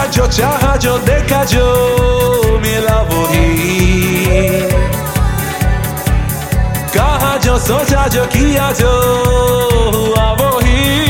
जो चाहा जो देखा जो मिला वही, कहा जो सोचा जो किया जो हुआ वही।